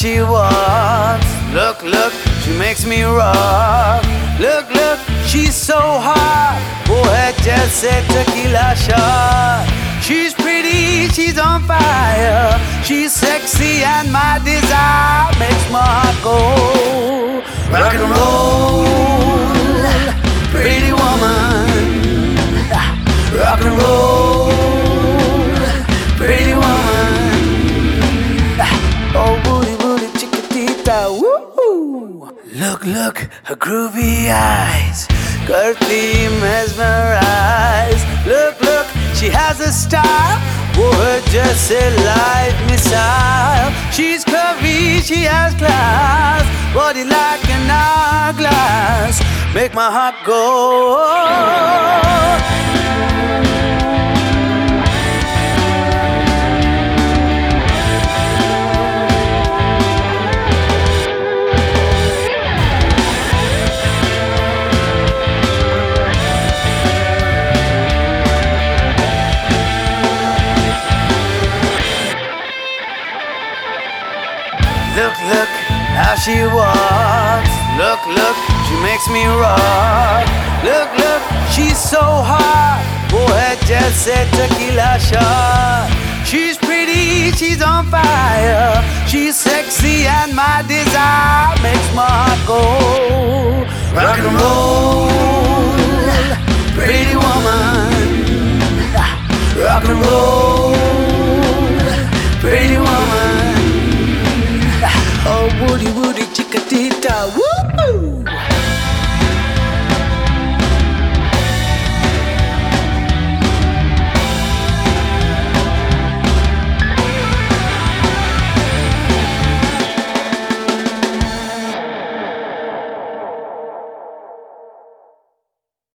she walks. Look, look, she makes me rock. Look, look, she's so hot. Go ahead, just say tequila shot. She's pretty, she's on fire. She's sexy and my desire makes my heart go rock and roll. Pretty woman, rock and roll. Pretty woman, oh booty, booty, chiquitita, woo. Look, look, her groovy eyes, girthy, mesmerized. Look, look, she has a style, whoa, just a light missile. She's curvy, she has class, body like an hourglass, make my heart go. Look, look, how she walks. Look, look, she makes me rock. Look, look, she's so hot. Go ahead, just say tequila shot. She's pretty, she's on fire. She's sexy and my desire makes my heart go rock and roll.